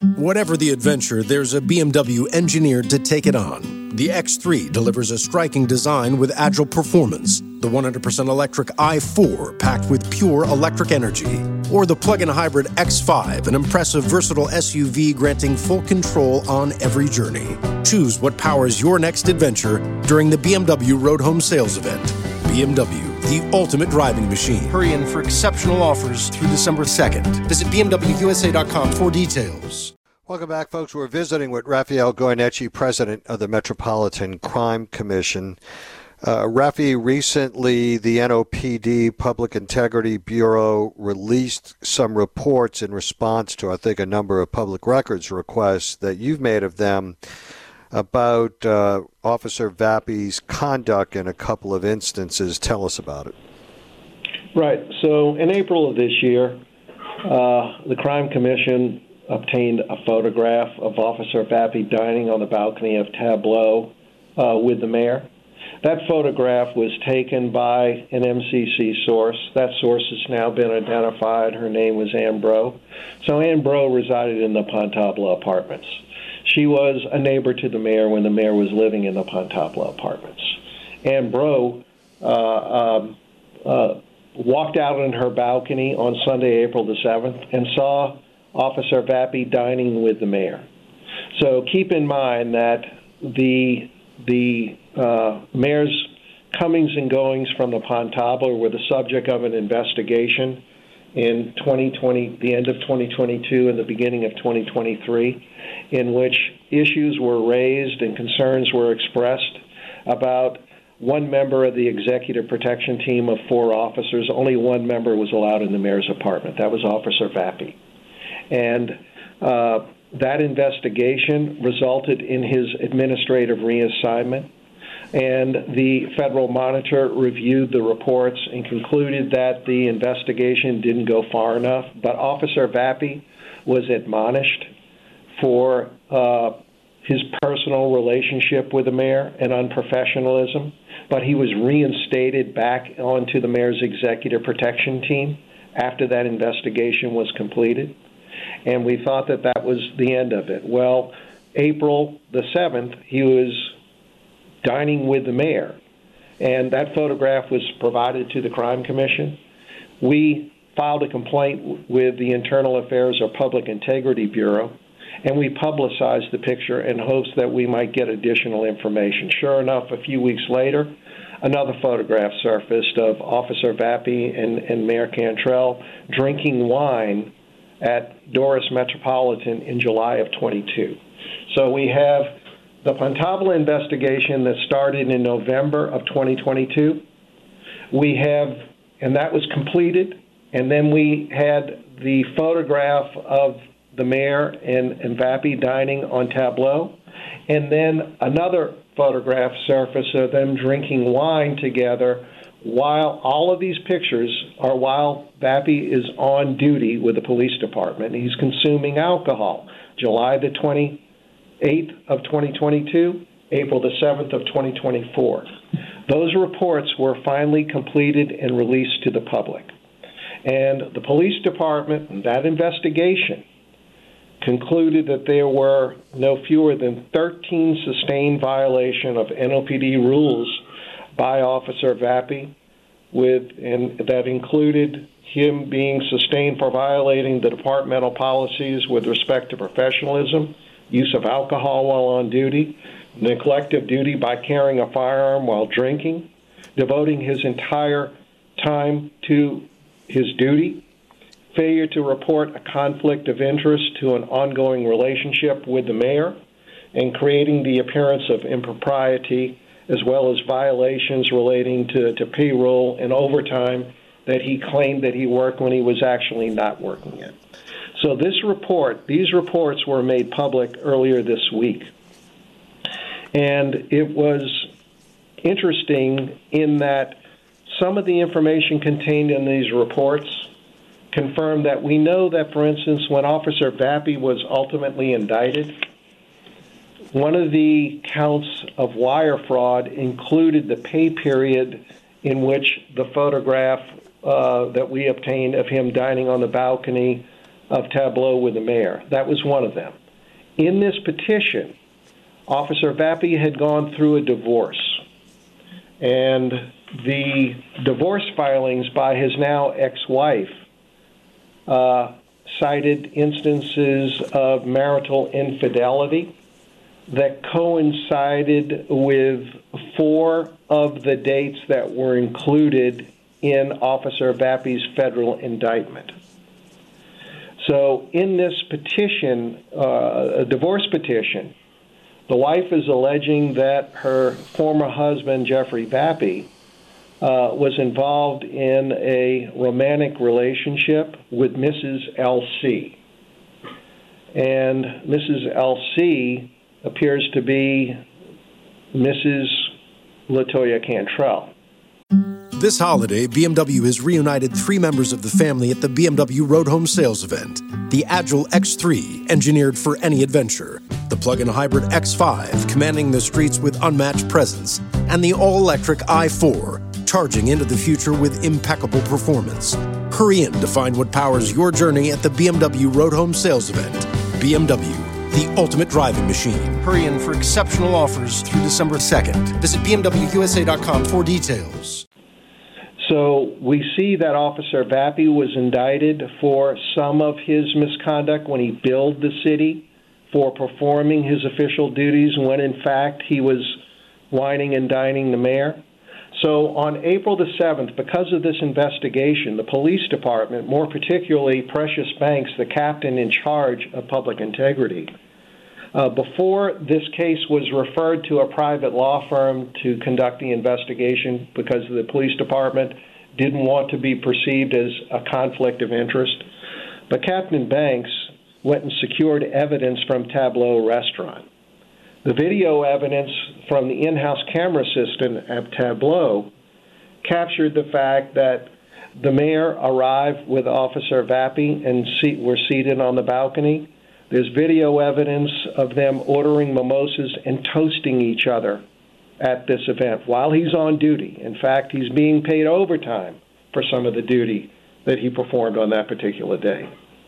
Whatever the adventure, there's a BMW engineered to take it on. The X3 delivers a striking design with agile performance. The 100% electric i4 packed with pure electric energy. Or the plug-in hybrid X5, an impressive versatile SUV granting full control on every journey. Choose what powers your next adventure during the BMW Road Home Sales Event. BMW, the ultimate driving machine. Hurry in for exceptional offers through December 2nd. Visit BMWUSA.com for details. Welcome back, folks. We're visiting with Raphael Goyeneche, president of the Metropolitan Crime Commission. Rafi, recently the NOPD Public Integrity Bureau released some reports in response to, I think, a number of public records requests that you've made of them about Officer Vappy's conduct in a couple of instances. Tell us about it. Right. So in April of this year, the Crime Commission obtained a photograph of Officer Vappy dining on the balcony of Tableau with the mayor. That photograph was taken by an MCC source. That source has now been identified. Her name was Ann Bro. So Ann Bro resided in the Pontablo apartments. She was a neighbor to the mayor when the mayor was living in the Pontablo apartments. Ann Bro walked out on her balcony on Sunday, April the 7th, and saw Officer Vappy dining with the mayor. So keep in mind that the mayor's comings and goings from the Pontablo were the subject of an investigation in 2020, the end of 2022 and the beginning of 2023, in which issues were raised and concerns were expressed about one member of the executive protection team of 4 officers. Only one member was allowed in the mayor's apartment. That was Officer Vappy. And that investigation resulted in his administrative reassignment. And the Federal Monitor reviewed the reports and concluded that the investigation didn't go far enough. But Officer Vappy was admonished for his personal relationship with the mayor and unprofessionalism. But he was reinstated back onto the mayor's executive protection team after that investigation was completed. And we thought that that was the end of it. Well, April the 7th, he was dining with the mayor, and that photograph was provided to the Crime Commission. We filed a complaint with the Internal Affairs or Public Integrity Bureau, and we publicized the picture in hopes that we might get additional information. Sure enough, a few weeks later, another photograph surfaced of Officer Vappy and Mayor Cantrell drinking wine at Doris Metropolitan in July of 22. So we have the Pontablo investigation that started in November of 2022. We have, and that was completed, and then we had the photograph of the mayor and Vappy dining on Tableau, and then another photograph surfaced of them drinking wine together, while all of these pictures are while Vappy is on duty with the police department. He's consuming alcohol. July the 28th of 2022, April the 7th of 2024. Those reports were finally completed and released to the public. And the police department, in that investigation, concluded that there were no fewer than 13 sustained violations of NOPD rules by Officer Vappy, and that included him being sustained for violating the departmental policies with respect to professionalism, use of alcohol while on duty, neglect of duty by carrying a firearm while drinking, devoting his entire time to his duty, failure to report a conflict of interest to an ongoing relationship with the mayor, and creating the appearance of impropriety, as well as violations relating to payroll and overtime that he claimed that he worked when he was actually not working it. So these reports were made public earlier this week. And it was interesting in that some of the information contained in these reports confirmed that we know that, for instance, when Officer Vappy was ultimately indicted, one of the counts of wire fraud included the pay period in which the photograph that we obtained of him dining on the balcony of tableau with the mayor. That was one of them. In this petition, Officer Vappy had gone through a divorce, and the divorce filings by his now ex-wife cited instances of marital infidelity that coincided with 4 of the dates that were included in Officer Vappy's federal indictment. So in this petition, a divorce petition, the wife is alleging that her former husband, Jeffrey Vappy, was involved in a romantic relationship with Mrs. L.C. And Mrs. L.C. appears to be Mrs. LaToya Cantrell. This holiday, BMW has reunited 3 members of the family at the BMW Road Home Sales event. The Agile X3, engineered for any adventure. The plug-in hybrid X5, commanding the streets with unmatched presence. And the all-electric i4, charging into the future with impeccable performance. Hurry in to find what powers your journey at the BMW Road Home Sales event. BMW, the ultimate driving machine. Hurry in for exceptional offers through December 2nd. Visit BMWUSA.com for details. So we see that Officer Vappy was indicted for some of his misconduct when he billed the city for performing his official duties when, in fact, he was wining and dining the mayor. So on April the 7th, because of this investigation, the police department, more particularly Precious Banks, the captain in charge of public integrity, before this case was referred to a private law firm to conduct the investigation because the police department didn't want to be perceived as a conflict of interest, but Captain Banks went and secured evidence from Tableau Restaurant. The video evidence from the in-house camera system at Tableau captured the fact that the mayor arrived with Officer Vappy and were seated on the balcony. There's video evidence of them ordering mimosas and toasting each other at this event while he's on duty. In fact, he's being paid overtime for some of the duty that he performed on that particular day.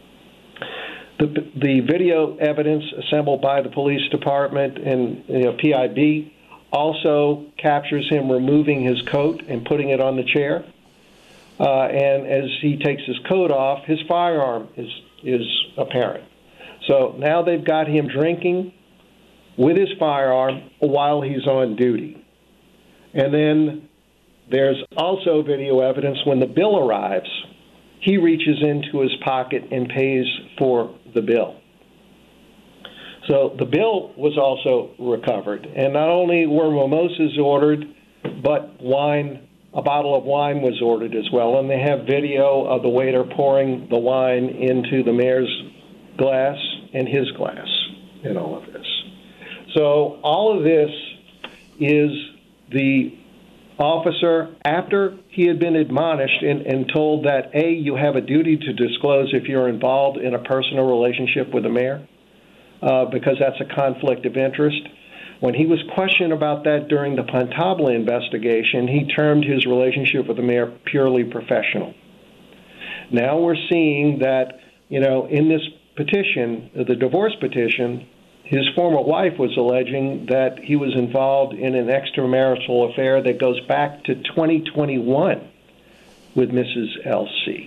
The video evidence assembled by the police department and PIB also captures him removing his coat and putting it on the chair. And as he takes his coat off, his firearm is apparent. So now they've got him drinking with his firearm while he's on duty. And then there's also video evidence when the bill arrives, he reaches into his pocket and pays for the bill. So the bill was also recovered. And not only were mimosas ordered, but a bottle of wine was ordered as well. And they have video of the waiter pouring the wine into the mayor's glass and his glass in all of this. So all of this is the officer, after he had been admonished and told that, A, you have a duty to disclose if you're involved in a personal relationship with the mayor, because that's a conflict of interest. When he was questioned about that during the Pontabla investigation, he termed his relationship with the mayor purely professional. Now we're seeing that, in this petition, the divorce petition, his former wife was alleging that he was involved in an extramarital affair that goes back to 2021 with Mrs. L.C.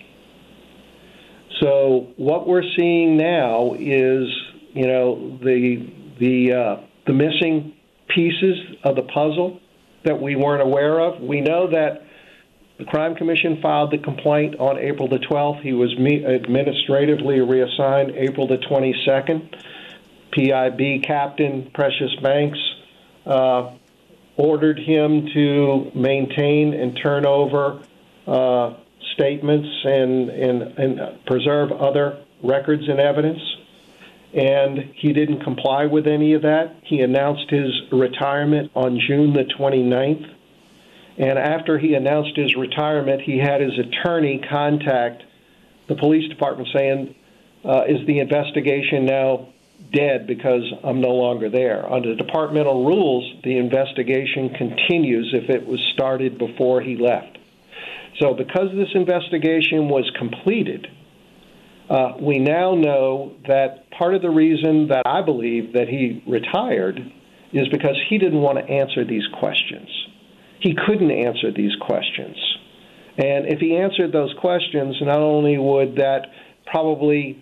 So what we're seeing now is, the missing pieces of the puzzle that we weren't aware of. We know that the Crime Commission filed the complaint on April the 12th. He was administratively reassigned April the 22nd. PIB Captain Precious Banks ordered him to maintain and turn over statements and preserve other records and evidence. And he didn't comply with any of that. He announced his retirement on June the 29th. And after he announced his retirement, he had his attorney contact the police department saying, is the investigation now dead because I'm no longer there? Under departmental rules, the investigation continues if it was started before he left. So because this investigation was completed, We now know that part of the reason that I believe that he retired is because he didn't want to answer these questions. He couldn't answer these questions. And if he answered those questions, not only would that probably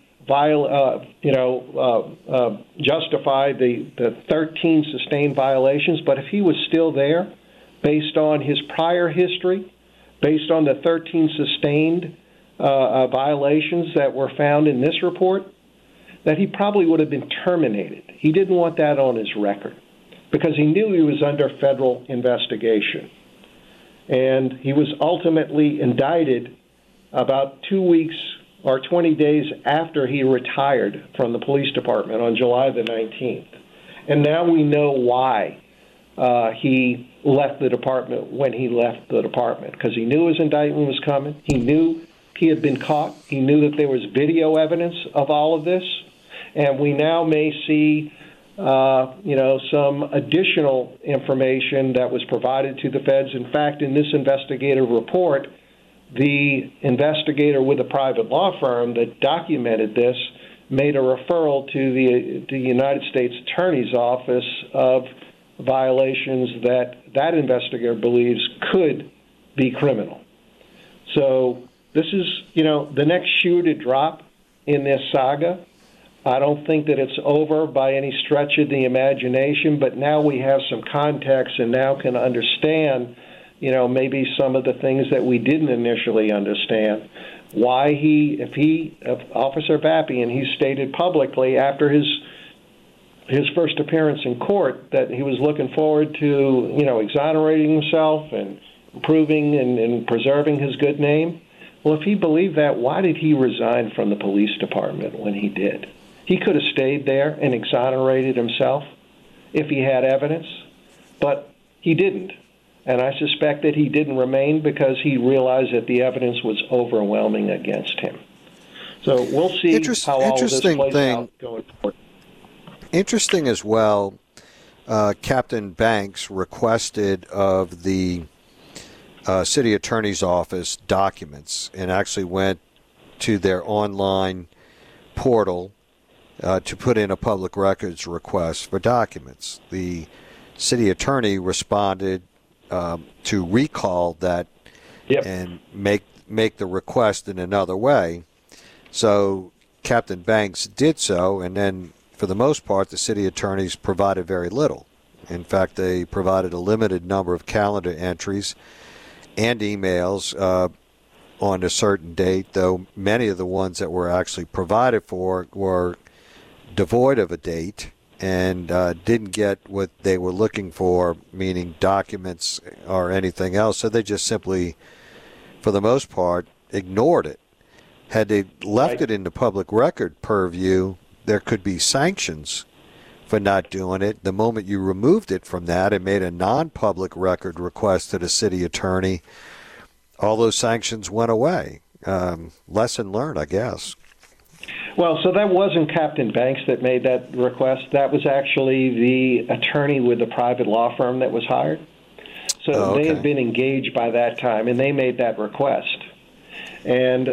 justify the 13 sustained violations, but if he was still there, based on his prior history, based on the 13 sustained violations that were found in this report, that he probably would have been terminated. He didn't want that on his record because he knew he was under federal investigation. And he was ultimately indicted about 2 weeks or 20 days after he retired from the police department on July the 19th. And now we know why he left the department when he left the department, because he knew his indictment was coming. He knew he had been caught. He knew that there was video evidence of all of this. And we now may see some additional information that was provided to the feds. In fact, in this investigative report, the investigator with a private law firm that documented this made a referral to the United States Attorney's Office of violations that investigator believes could be criminal. So this is, the next shoe to drop in this saga. I don't think that it's over by any stretch of the imagination, but now we have some context and now can understand, maybe some of the things that we didn't initially understand. Why if Officer Vapian, he stated publicly after his first appearance in court that he was looking forward to, exonerating himself and improving and preserving his good name. Well, if he believed that, why did he resign from the police department when he did? He could have stayed there and exonerated himself if he had evidence, but he didn't. And I suspect that he didn't remain because he realized that the evidence was overwhelming against him. So we'll see how all of this plays out going forward. Interesting as well, Captain Banks requested of the city attorney's office documents and actually went to their online portal to put in a public records request for documents. The city attorney responded to recall that and make the request in another way. So Captain Banks did so, and then for the most part, the city attorneys provided very little. In fact, they provided a limited number of calendar entries and emails on a certain date, though many of the ones that were actually provided for were devoid of a date and didn't get what they were looking for, meaning documents or anything else. So they just simply, for the most part, ignored it. Had they left it in the public record purview, there could be sanctions for not doing it. The moment you removed it from that and made a non-public record request to the city attorney, all those sanctions went away. Lesson learned, I guess. Well, so that wasn't Captain Banks that made that request. That was actually the attorney with the private law firm that was hired. So they had been engaged by that time, and they made that request. And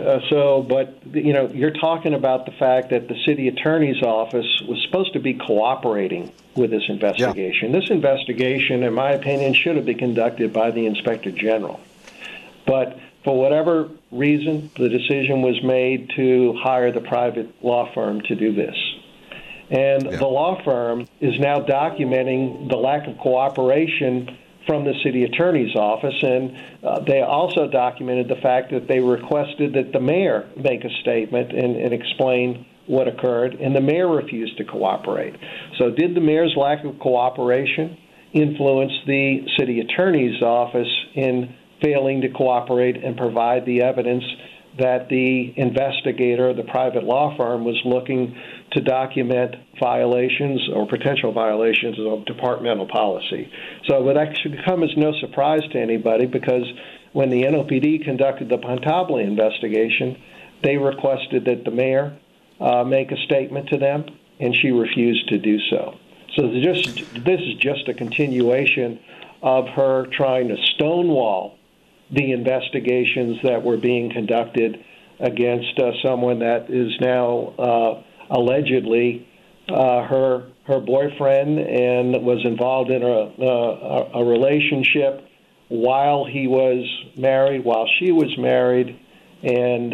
you're talking about the fact that the city attorney's office was supposed to be cooperating with this investigation. Yeah. This investigation, in my opinion, should have been conducted by the Inspector General. But for whatever reason, the decision was made to hire the private law firm to do this. And the law firm is now documenting the lack of cooperation from the city attorney's office, and they also documented the fact that they requested that the mayor make a statement and explain what occurred, and the mayor refused to cooperate. So did the mayor's lack of cooperation influence the city attorney's office in failing to cooperate and provide the evidence that the investigator, the private law firm, was looking to document violations or potential violations of departmental policy? So that should come as no surprise to anybody, because when the NOPD conducted the Pontabile investigation, they requested that the mayor make a statement to them, and she refused to do so. So this is just a continuation of her trying to stonewall the investigations that were being conducted against someone that is now allegedly her boyfriend and was involved in a relationship while he was married, while she was married, and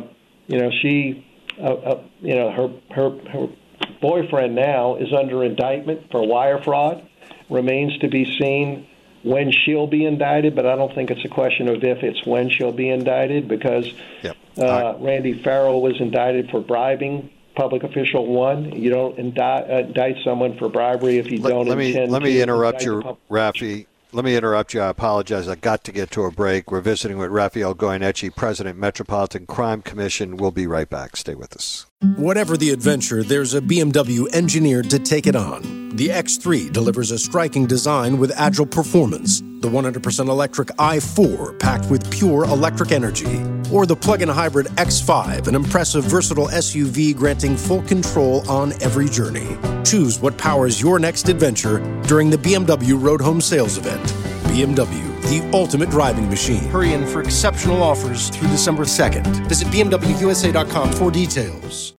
her boyfriend now is under indictment for wire fraud. Remains to be seen when she'll be indicted, but I don't think it's a question of if, it's when she'll be indicted, because Randy Farrell was indicted for bribing public official one. You don't indict someone for bribery if you don't intend to. Let me interrupt you, Rafi. Let me interrupt you. I apologize. I got to get to a break. We're visiting with Rafael Goyeneche, President, Metropolitan Crime Commission. We'll be right back. Stay with us. Whatever the adventure, there's a BMW engineered to take it on. The X3 delivers a striking design with agile performance. The 100% electric i4 packed with pure electric energy. Or the plug-in hybrid X5, an impressive, versatile SUV granting full control on every journey. Choose what powers your next adventure during the BMW Road Home Sales Event. BMW, the ultimate driving machine. Hurry in for exceptional offers through December 2nd. Visit BMWUSA.com for details.